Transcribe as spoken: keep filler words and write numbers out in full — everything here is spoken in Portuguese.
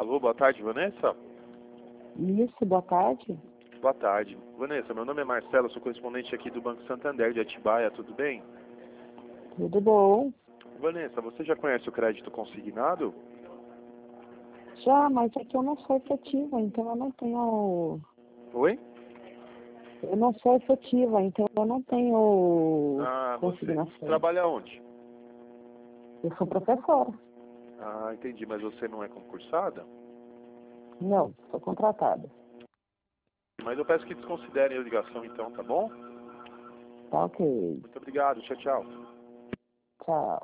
Alô, boa tarde, Vanessa? Isso, boa tarde. Boa tarde. Vanessa, meu nome é Marcelo, sou correspondente aqui do Banco Santander de Atibaia, tudo bem? Tudo bom? Vanessa, você já conhece o crédito consignado? Já, mas é que eu não sou efetiva, então eu não tenho... Oi? Eu não sou efetiva, então eu não tenho Ah, você consignação. trabalha onde? Eu sou professora. Ah, entendi, mas você não é concursada? Não, sou contratada. Mas eu peço que desconsiderem a ligação então, tá bom? Tá ok. Muito obrigado, tchau, tchau. Tchau.